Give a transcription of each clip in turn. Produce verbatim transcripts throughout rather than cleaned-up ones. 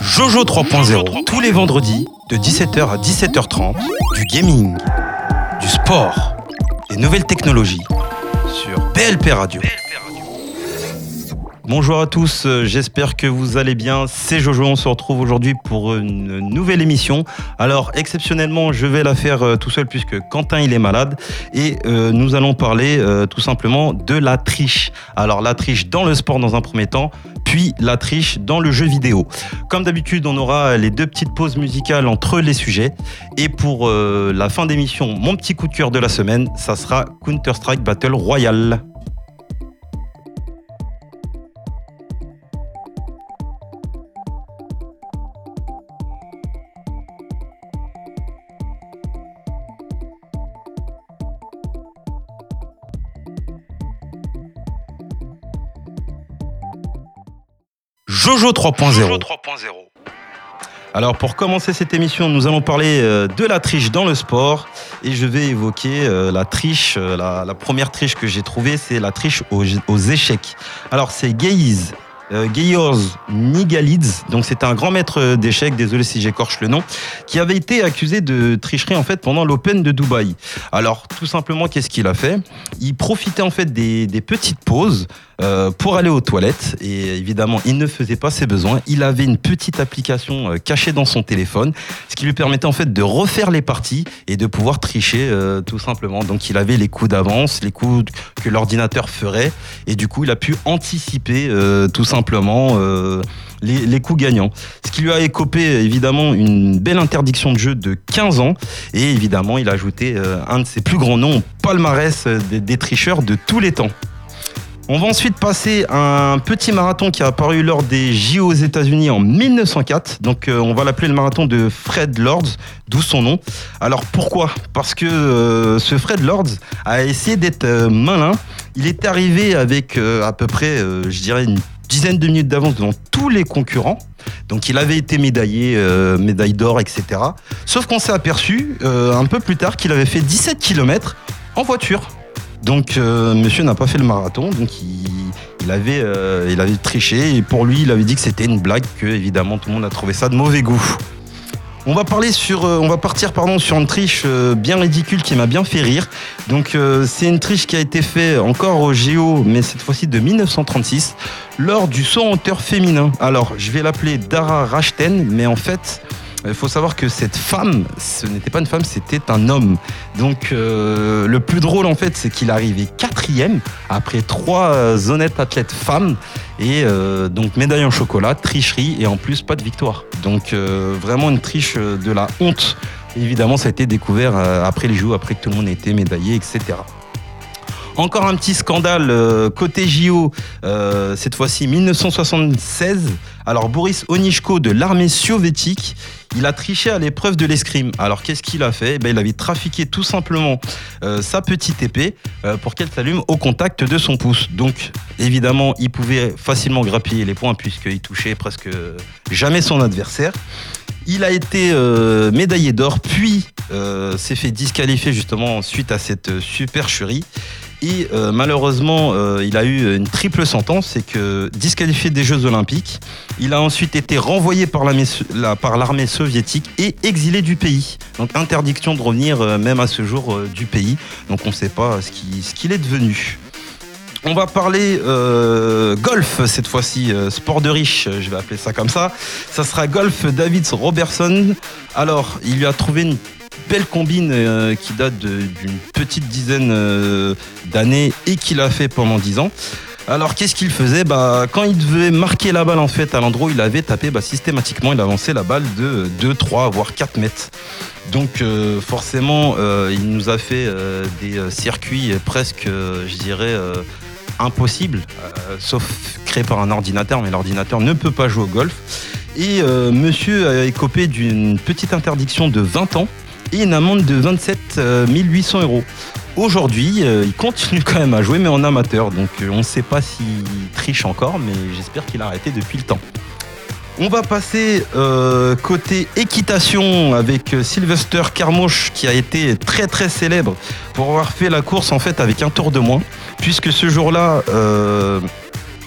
Jojo trois point zéro, tous les vendredis, de dix-sept heures à dix-sept heures trente, du gaming, du sport, des nouvelles technologies, sur B L P Radio. Bonjour à tous, j'espère que vous allez bien, c'est Jojo, on se retrouve aujourd'hui pour une nouvelle émission. Alors exceptionnellement, je vais la faire tout seul puisque Quentin il est malade et euh, nous allons parler euh, tout simplement de la triche. Alors la triche dans le sport dans un premier temps, puis la triche dans le jeu vidéo. Comme d'habitude, on aura les deux petites pauses musicales entre les sujets et pour euh, la fin d'émission, mon petit coup de cœur de la semaine, ça sera Counter-Strike Battle Royale. Jojo trois point zéro. Alors pour commencer cette émission, nous allons parler de la triche dans le sport et je vais évoquer la triche, la, la première triche que j'ai trouvée, c'est la triche aux, aux échecs. Alors c'est Gaïz. Euh, Georz Nigalids, donc c'est un grand maître d'échecs, désolé si j'écorche le nom, qui avait été accusé de tricherie en fait pendant l'Open de Dubaï. Alors tout simplement, qu'est-ce qu'il a fait ? Il profitait en fait des, des petites pauses euh, pour aller aux toilettes et évidemment il ne faisait pas ses besoins. Il avait une petite application euh, cachée dans son téléphone, ce qui lui permettait en fait de refaire les parties et de pouvoir tricher euh, tout simplement. Donc il avait les coups d'avance, les coups que l'ordinateur ferait et du coup il a pu anticiper euh, tout simplement simplement euh, les, les coups gagnants. Ce qui lui a écopé évidemment une belle interdiction de jeu de quinze ans et évidemment il a ajouté euh, un de ses plus grands noms au palmarès des, des tricheurs de tous les temps. On va ensuite passer à un petit marathon qui a apparu lors des J O aux États-Unis en mille neuf cent quatre. Donc euh, on va l'appeler le marathon de Fred Lords, d'où son nom. Alors pourquoi ? Parce que euh, ce Fred Lords a essayé d'être euh, malin. Il est arrivé avec euh, à peu près, euh, je dirais, une dizaine de minutes d'avance devant tous les concurrents. Donc il avait été médaillé, euh, médaille d'or, et cetera. Sauf qu'on s'est aperçu euh, un peu plus tard qu'il avait fait dix-sept kilomètres en voiture. Donc euh, monsieur n'a pas fait le marathon, donc il, il, avait, euh, il avait triché et pour lui il avait dit que c'était une blague, que évidemment tout le monde a trouvé ça de mauvais goût. On va parler sur, euh, on va partir pardon sur une triche euh, bien ridicule qui m'a bien fait rire. Donc euh, c'est une triche qui a été faite encore au J O, mais cette fois-ci de mille neuf cent trente-six, lors du saut en hauteur féminin. Alors je vais l'appeler Dara Rachten, mais en fait il faut savoir que cette femme, ce n'était pas une femme, c'était un homme. Donc euh, le plus drôle en fait, c'est qu'il est arrivé quatrième après trois euh, honnêtes athlètes femmes. Et euh, donc médaille en chocolat, tricherie et en plus pas de victoire. Donc euh, vraiment une triche de la honte. Évidemment ça a été découvert euh, après les Jeux, après que tout le monde ait été médaillé, et cetera. Encore un petit scandale euh, côté J O, euh, cette fois-ci mille neuf cent soixante-seize. Alors Boris Onichko de l'armée soviétique, il a triché à l'épreuve de l'escrime. Alors qu'est-ce qu'il a fait ? Eh bien, il avait trafiqué tout simplement euh, sa petite épée euh, pour qu'elle s'allume au contact de son pouce. Donc évidemment, il pouvait facilement grappiller les points puisqu'il touchait presque jamais son adversaire. Il a été euh, médaillé d'or, puis euh, s'est fait disqualifier justement suite à cette supercherie. Et euh, malheureusement, euh, il a eu une triple sentence, c'est que disqualifié des Jeux Olympiques. Il a ensuite été renvoyé par l'armée, la, par l'armée soviétique et exilé du pays. Donc interdiction de revenir euh, même à ce jour euh, du pays. Donc on ne sait pas ce, qui, ce qu'il est devenu. On va parler euh, golf cette fois-ci, euh, sport de riche, je vais appeler ça comme ça. Ça sera golf David Robertson. Alors, il lui a trouvé une belle combine euh, qui date de, d'une petite dizaine euh, d'années et qu'il a fait pendant dix ans. Alors qu'est-ce qu'il faisait ? Bah, quand il devait marquer la balle en fait à l'endroit où il avait tapé, bah, systématiquement il avançait la balle de deux, trois voire quatre mètres. Donc euh, forcément euh, il nous a fait euh, des euh, circuits presque euh, je dirais euh, impossibles, euh, sauf créés par un ordinateur, mais l'ordinateur ne peut pas jouer au golf. Et euh, monsieur a écopé d'une petite interdiction de vingt ans et une amende de vingt-sept mille huit cents euros. Aujourd'hui, euh, il continue quand même à jouer, mais en amateur. Donc euh, on ne sait pas s'il triche encore, mais j'espère qu'il a arrêté depuis le temps. On va passer euh, côté équitation avec Sylvester Carmouche qui a été très très célèbre pour avoir fait la course en fait avec un tour de moins, puisque ce jour-là, euh,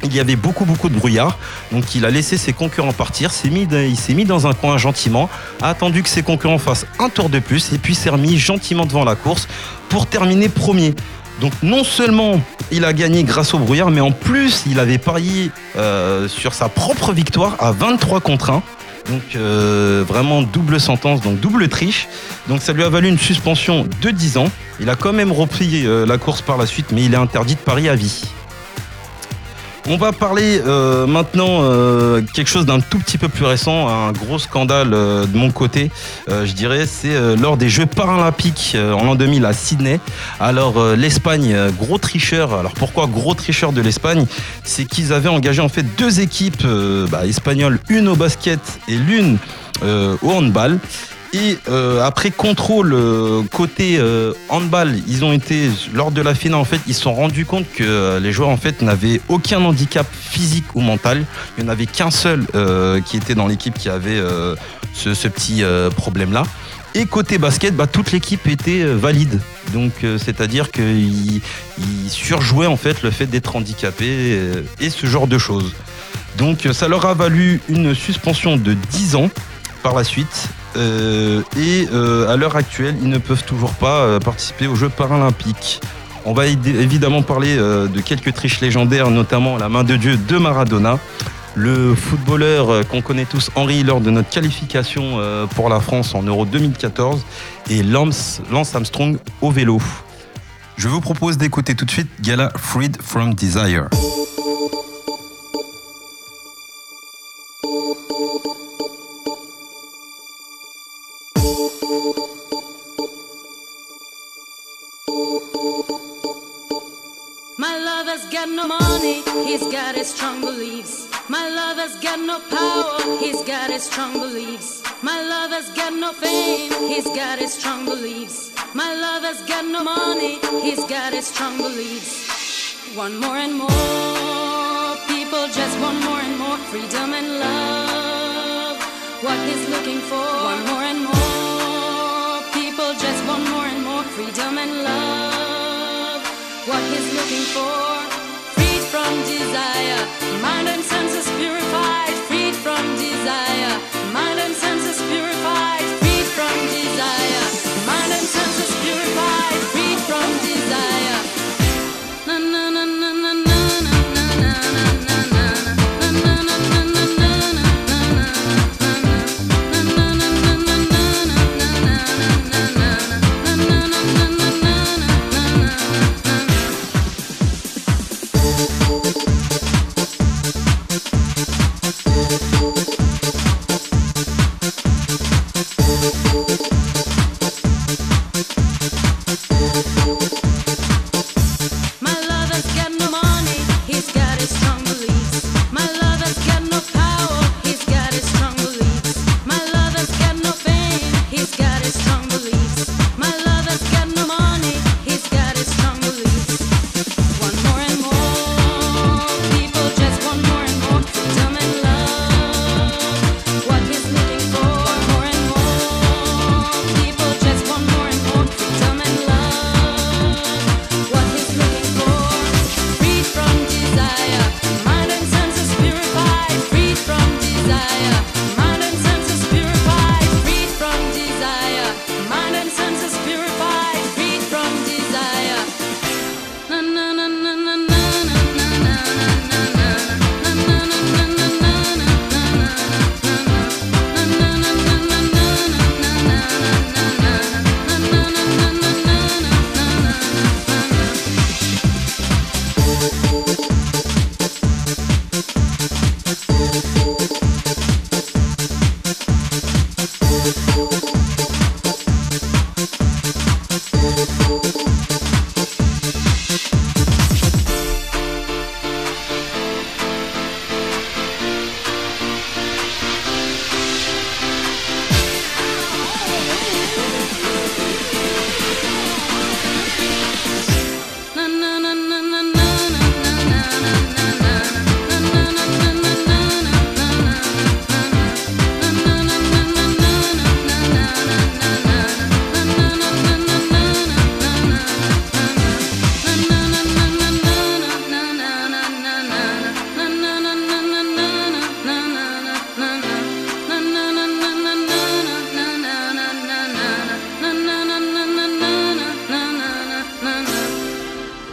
il y avait beaucoup beaucoup de brouillard, donc il a laissé ses concurrents partir, s'est mis, il s'est mis dans un coin gentiment, a attendu que ses concurrents fassent un tour de plus et puis s'est remis gentiment devant la course pour terminer premier. Donc non seulement il a gagné grâce au brouillard, mais en plus il avait parié euh, sur sa propre victoire à vingt-trois contre un. Donc euh, vraiment double sentence, donc double triche. Donc ça lui a valu une suspension de dix ans. Il a quand même repris euh, la course par la suite, mais il est interdit de parier à vie. On va parler euh, maintenant euh, quelque chose d'un tout petit peu plus récent, un gros scandale euh, de mon côté, euh, je dirais, c'est euh, lors des Jeux paralympiques euh, en l'an deux mille à Sydney. Alors euh, l'Espagne, euh, gros tricheur. Alors pourquoi gros tricheur de l'Espagne? C'est qu'ils avaient engagé en fait deux équipes euh, bah, espagnoles, une au basket et l'une euh, au handball. Et euh, après contrôle euh, côté euh, handball, ils ont été lors de la finale en fait, ils se sont rendus compte que euh, les joueurs en fait n'avaient aucun handicap physique ou mental. Il n'y en avait qu'un seul euh, qui était dans l'équipe qui avait euh, ce, ce petit euh, problème là. Et côté basket, bah, toute l'équipe était euh, valide. Donc euh, c'est-à-dire qu'ils ils surjouaient en fait le fait d'être handicapés euh, et ce genre de choses. Donc ça leur a valu une suspension de dix ans par la suite. Euh, et euh, à l'heure actuelle, ils ne peuvent toujours pas euh, participer aux Jeux paralympiques. On va éd- évidemment parler euh, de quelques triches légendaires, notamment la main de Dieu de Maradona, le footballeur euh, qu'on connaît tous, Henry, lors de notre qualification euh, pour la France en Euro deux mille quatorze, et Lance, Lance Armstrong au vélo. Je vous propose d'écouter tout de suite Gala Freed from Desire. My lover's got no money, he's got his strong beliefs. My lover's got no power, he's got his strong beliefs. My lover's got no fame, he's got his strong beliefs. My lover's got no money, he's got his strong beliefs. Want more and more, people just want more and more freedom and love. What he's looking for, want more and more, people just want more and more freedom and love. What he's looking for, freed from desire, mind and senses purified, freed from desire, mind and senses purified, freed from desire, mind and senses purified, freed from desire. Na na na na na na na na na na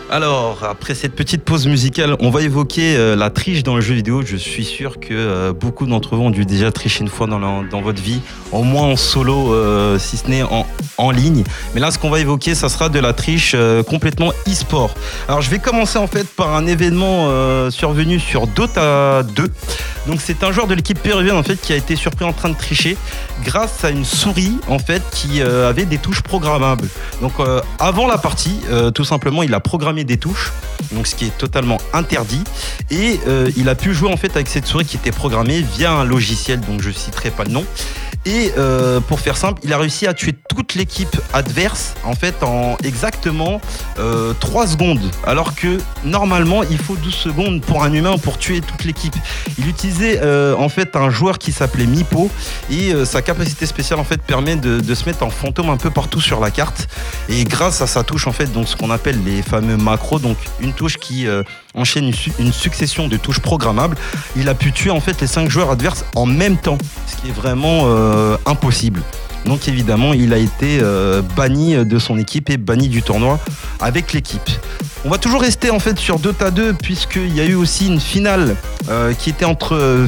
Alors, après cette petite pause musicale, on va évoquer euh, la triche dans le jeu vidéo. Je suis sûr que euh, beaucoup d'entre vous ont dû déjà tricher une fois dans, la, dans votre vie, au moins en solo, euh, si ce n'est en, en ligne. Mais là, ce qu'on va évoquer, ça sera de la triche euh, complètement e-sport. Alors, je vais commencer en fait par un événement euh, survenu sur Dota deux. Donc, c'est un joueur de l'équipe péruvienne en fait qui a été surpris en train de tricher grâce à une souris en fait qui euh, avait des touches programmables. Donc, euh, avant la partie, euh, tout simplement, il a programmé des touches, donc ce qui est totalement interdit, et euh, il a pu jouer en fait avec cette souris qui était programmée via un logiciel, donc je citerai pas le nom. Et euh, pour faire simple, il a réussi à tuer toute l'équipe adverse en fait en exactement euh, trois secondes, alors que normalement il faut douze secondes pour un humain pour tuer toute l'équipe. Il utilisait euh, en fait un joueur qui s'appelait Mipo, et euh, sa capacité spéciale en fait permet de, de se mettre en fantôme un peu partout sur la carte, et grâce à sa touche en fait, donc ce qu'on appelle les fameux macros, donc une touche qui euh, enchaîne une, su- une succession de touches programmables, il a pu tuer en fait les cinq joueurs adverses en même temps, ce qui est vraiment euh, impossible. Donc évidemment, il a été euh, banni de son équipe et banni du tournoi avec l'équipe. On va toujours rester en fait sur Dota deux, puisqu'il y a eu aussi une finale euh, qui était entre euh,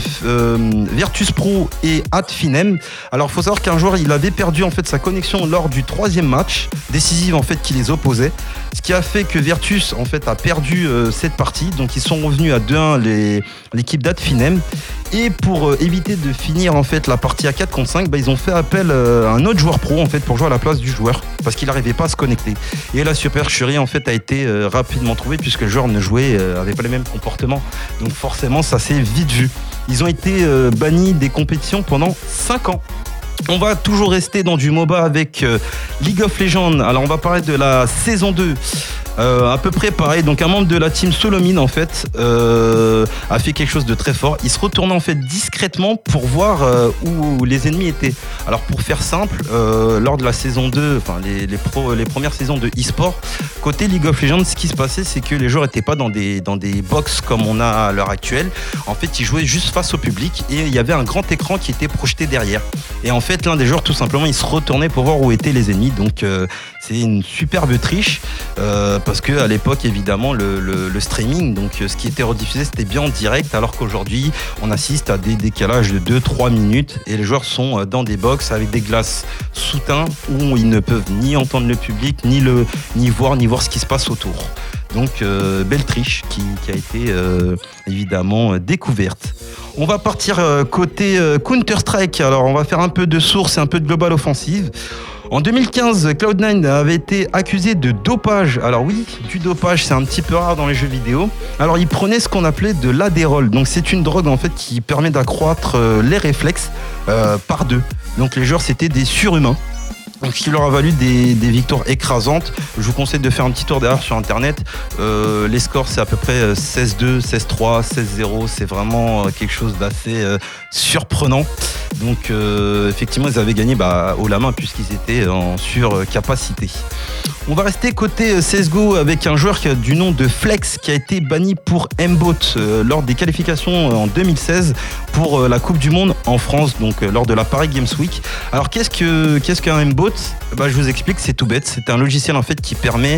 Virtus Pro et Adfinem. Alors il faut savoir qu'un joueur il avait perdu en fait sa connexion lors du troisième match décisif en fait qui les opposait, ce qui a fait que Virtus en fait a perdu euh, cette partie. Donc ils sont revenus à deux un les, l'équipe d'Adfinem, et pour euh, éviter de finir en fait la partie à quatre contre cinq, bah, ils ont fait appel euh, à un autre joueur pro en fait pour jouer à la place du joueur parce qu'il n'arrivait pas à se connecter. Et la supercherie en fait a été euh, rapidement trouvée puisque le joueur ne jouait, euh, avait pas les mêmes comportements. Donc forcément ça s'est vite vu. Ils ont été euh, bannis des compétitions pendant cinq ans. On va toujours rester dans du MOBA avec euh, League of Legends. Alors on va parler de la saison deux. Euh, à peu près pareil, donc un membre de la team Solomine en fait euh, a fait quelque chose de très fort. Il se retournait en fait discrètement pour voir euh, où les ennemis étaient. Alors pour faire simple, euh, lors de la saison deux, enfin les, les, pro, les premières saisons de e-sport, côté League of Legends, ce qui se passait c'est que les joueurs n'étaient pas dans des, dans des box comme on a à l'heure actuelle. En fait ils jouaient juste face au public et il y avait un grand écran qui était projeté derrière. Et en fait l'un des joueurs tout simplement il se retournait pour voir où étaient les ennemis. Donc euh, c'est une superbe triche. Euh, parce que à l'époque évidemment le, le, le streaming, donc ce qui était rediffusé c'était bien en direct, alors qu'aujourd'hui on assiste à des décalages de deux trois minutes et les joueurs sont dans des box avec des glaces souteintes où ils ne peuvent ni entendre le public ni, le, ni, voir, ni voir ce qui se passe autour. Donc euh, belle triche qui, qui a été euh, évidemment euh, découverte. On va partir euh, côté euh, Counter-Strike. Alors on va faire un peu de source et un peu de global offensive. En deux mille quinze, Cloud nine avait été accusé de dopage. Alors oui, du dopage, c'est un petit peu rare dans les jeux vidéo. Alors il prenait ce qu'on appelait de l'adérol. Donc c'est une drogue en fait qui permet d'accroître euh, les réflexes euh, par deux. Donc les joueurs c'était des surhumains. Donc, ce qui leur a valu des, des victoires écrasantes. Je vous conseille de faire un petit tour derrière sur internet. Euh, les scores c'est à peu près seize deux, seize trois, seize zéro. C'est vraiment quelque chose d'assez euh, surprenant. Donc euh, effectivement ils avaient gagné bah, haut la main puisqu'ils étaient en surcapacité. On va rester côté C S G O avec un joueur qui a du nom de Flex qui a été banni pour M-Bot euh, lors des qualifications en deux mille seize pour euh, la Coupe du Monde en France, donc euh, lors de la Paris Games Week. Alors qu'est-ce que qu'est-ce qu'un M-Bot ? Bah, je vous explique, c'est tout bête. C'est un logiciel en fait qui permet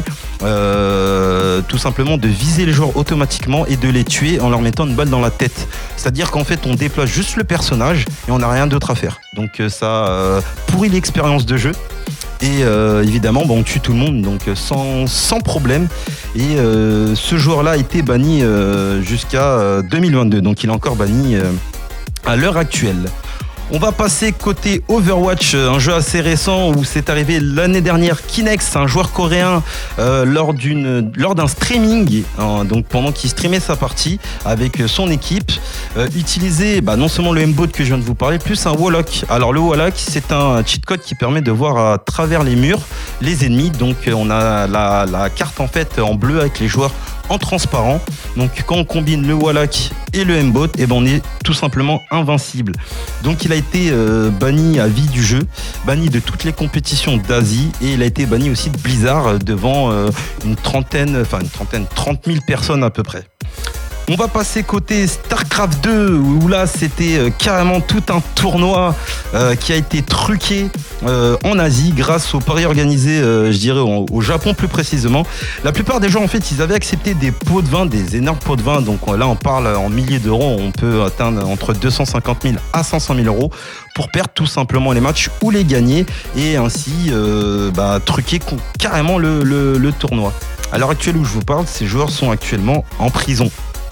euh, tout simplement de viser les joueurs automatiquement et de les tuer en leur mettant une balle dans la tête. C'est-à-dire qu'en fait on déplace juste le personnage et on n'a rien d'autre à faire. Donc euh, ça euh, pourrit l'expérience de jeu. Et euh, évidemment, bon, on tue tout le monde, donc sans, sans problème. Et euh, ce joueur-là a été banni euh, jusqu'à euh, deux mille vingt-deux, donc il est encore banni euh, à l'heure actuelle. On va passer côté Overwatch, un jeu assez récent où c'est arrivé l'année dernière. Kinex, un joueur coréen, euh, lors, d'une, lors d'un streaming, hein, donc pendant qu'il streamait sa partie avec son équipe, euh, utilisait bah, non seulement le M-Bot que je viens de vous parler, plus un Warlock. Alors le Warlock, c'est un cheat code qui permet de voir à travers les murs les ennemis. Donc on a la, la carte en fait en bleu avec les joueurs en transparent. Donc quand on combine le Warlock et le M-Bot, et ben on est tout simplement invincible. Donc il a été euh, banni à vie du jeu, banni de toutes les compétitions d'Asie, et il a été banni aussi de Blizzard devant euh, une trentaine, enfin une trentaine, trente mille personnes à peu près. On va passer côté StarCraft deux, où là c'était euh, carrément tout un tournoi euh, qui a été truqué euh, en Asie grâce aux paris organisés, euh, je dirais au, au Japon plus précisément. La plupart des gens en fait ils avaient accepté des pots de vin, des énormes pots de vin, donc là on parle en milliers d'euros, on peut atteindre entre deux cent cinquante mille à cinq cent mille euros pour perdre tout simplement les matchs ou les gagner et ainsi euh, bah, truquer carrément le, le, le tournoi. À l'heure actuelle où je vous parle, ces joueurs sont actuellement en prison.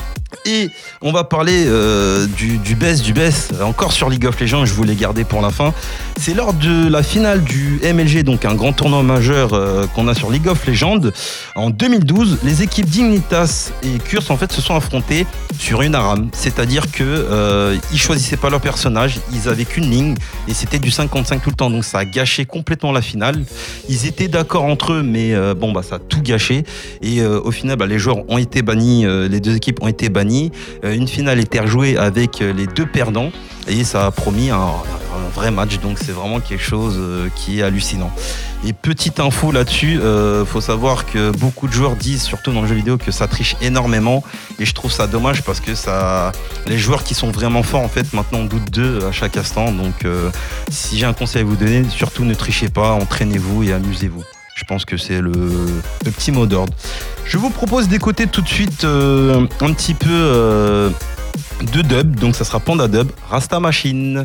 Et on va parler euh, du, du best du best, encore sur League of Legends, je vous l'ai gardé pour la fin. C'est lors de la finale du M L G, donc un grand tournoi majeur euh, qu'on a sur League of Legends. En deux mille douze, les équipes Dignitas et Curse en fait se sont affrontées sur une ARAM. C'est-à-dire que euh, ils choisissaient pas leur personnage, ils avaient qu'une ligne et c'était du cinq contre cinq tout le temps. Donc ça a gâché complètement la finale. Ils étaient d'accord entre eux, mais euh, bon bah ça a tout gâché. Et euh, au final, bah, les joueurs ont été bannis, euh, les deux équipes ont été bannies. Une finale était rejouée avec les deux perdants et ça a promis un, un vrai match, donc c'est vraiment quelque chose qui est hallucinant. Et petite info là-dessus, euh, faut savoir que beaucoup de joueurs disent, surtout dans le jeu vidéo, que ça triche énormément et je trouve ça dommage parce que ça, les joueurs qui sont vraiment forts en fait maintenant on doute d'eux à chaque instant, donc euh, si j'ai un conseil à vous donner, surtout ne trichez pas, entraînez-vous et amusez-vous. Je pense que c'est le, le petit mot d'ordre. Je vous propose d'écouter tout de suite euh, un petit peu euh, de dub. Donc ça sera Panda Dub, Rasta Machine.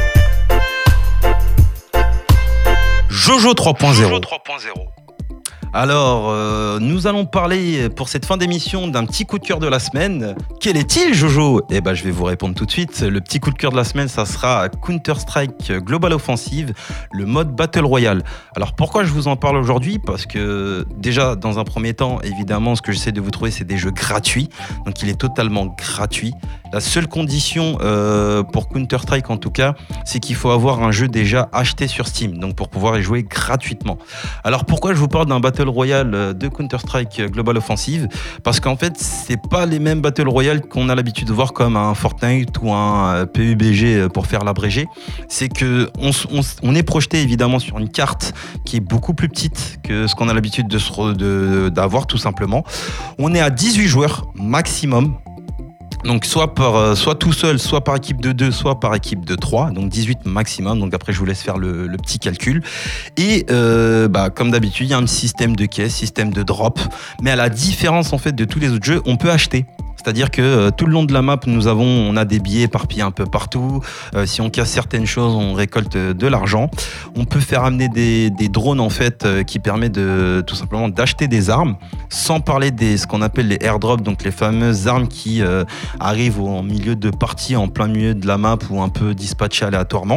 Jojo trois point zéro. Alors, euh, nous allons parler pour cette fin d'émission d'un petit coup de cœur de la semaine. Quel est-il, Jojo ? Eh ben, je vais vous répondre tout de suite. Le petit coup de cœur de la semaine, ça sera Counter-Strike Global Offensive, le mode Battle Royale. Alors, pourquoi je vous en parle aujourd'hui ? Parce que déjà, dans un premier temps, évidemment, ce que j'essaie de vous trouver, c'est des jeux gratuits. Donc, il est totalement gratuit. La seule condition euh, pour Counter-Strike, en tout cas, c'est qu'il faut avoir un jeu déjà acheté sur Steam, donc pour pouvoir y jouer gratuitement. Alors, pourquoi je vous parle d'un Battle Royale de Counter-Strike Global Offensive ? Parce qu'en fait, c'est pas les mêmes Battle Royale qu'on a l'habitude de voir comme un Fortnite ou un P U B G pour faire l'abrégé. C'est que on, on, on est projeté évidemment sur une carte qui est beaucoup plus petite que ce qu'on a l'habitude de se, de, d'avoir tout simplement. On est à dix-huit joueurs maximum. Donc soit, par, soit tout seul, soit par équipe de deux, soit par équipe de trois, donc dix-huit maximum, donc après je vous laisse faire le, le petit calcul. Et euh, bah, comme d'habitude, il y a un système de caisse, système de drop, mais à la différence en fait de tous les autres jeux, on peut acheter. C'est-à-dire que euh, tout le long de la map, nous avons, on a des billets éparpillés un peu partout. Euh, si on casse certaines choses, on récolte de l'argent. On peut faire amener des, des drones en fait euh, qui permettent de tout simplement d'acheter des armes, sans parler des ce qu'on appelle les airdrops, donc les fameuses armes qui euh, arrivent en milieu de partie, en plein milieu de la map ou un peu dispatchées aléatoirement.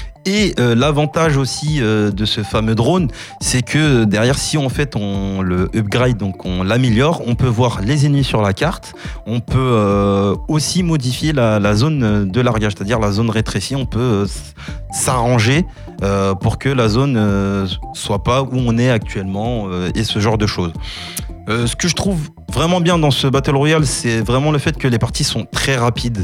Et euh, l'avantage aussi euh, de ce fameux drone, c'est que derrière, si en fait on le upgrade, donc on l'améliore, on peut voir les ennemis sur la carte. On peut euh, aussi modifier la, la zone de largage, c'est-à-dire la zone rétrécie. On peut euh, s'arranger euh, pour que la zone euh, soit pas où on est actuellement euh, et ce genre de choses. Euh, ce que je trouve vraiment bien dans ce Battle Royale, c'est vraiment le fait que les parties sont très rapides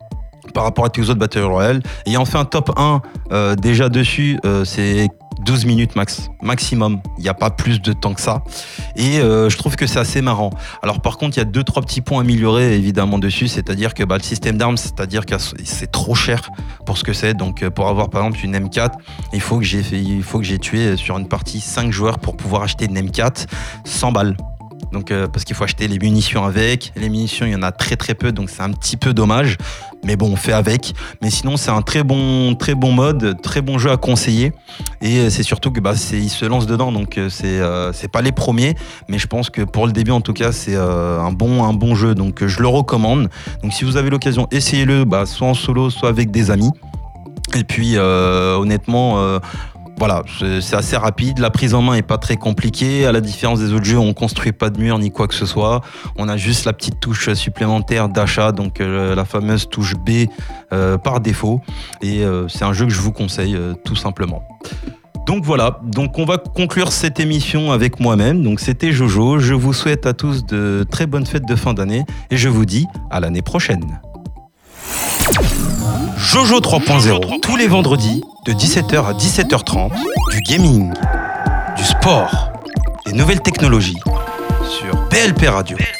par rapport à tous les autres Battle Royale. Ayant fait un top un euh, déjà dessus, euh, c'est douze minutes max, maximum. Il n'y a pas plus de temps que ça. Et euh, je trouve que c'est assez marrant. Alors par contre, il y a deux, trois petits points améliorés évidemment dessus. C'est-à-dire que bah, le système d'armes, c'est-à-dire que c'est trop cher pour ce que c'est. Donc pour avoir par exemple une M quatre, il faut que j'ai fait, il faut que j'ai tué sur une partie cinq joueurs pour pouvoir acheter une M quatre, cent balles. Donc euh, parce qu'il faut acheter les munitions avec. Les munitions, il y en a très très peu, donc c'est un petit peu dommage. Mais bon, on fait avec. Mais sinon, c'est un très bon, très bon mode, très bon jeu à conseiller. Et c'est surtout que bah, c'est, ils se lancent dedans, donc c'est, euh, c'est pas les premiers. Mais je pense que pour le début, en tout cas, c'est euh, un bon, un bon jeu. Donc je le recommande. Donc si vous avez l'occasion, essayez-le, bah, soit en solo, soit avec des amis. Et puis euh, honnêtement. Euh, Voilà, c'est assez rapide, la prise en main est pas très compliquée, à la différence des autres jeux, on construit pas de mur ni quoi que ce soit, on a juste la petite touche supplémentaire d'achat, donc euh, la fameuse touche B euh, par défaut, et euh, c'est un jeu que je vous conseille euh, tout simplement. Donc voilà, donc on va conclure cette émission avec moi-même, donc c'était Jojo, je vous souhaite à tous de très bonnes fêtes de fin d'année, et je vous dis à l'année prochaine. Jojo trois point zéro, tous les vendredis, de dix-sept heures à dix-sept heures trente, du gaming, du sport, des nouvelles technologies, sur P L P Radio.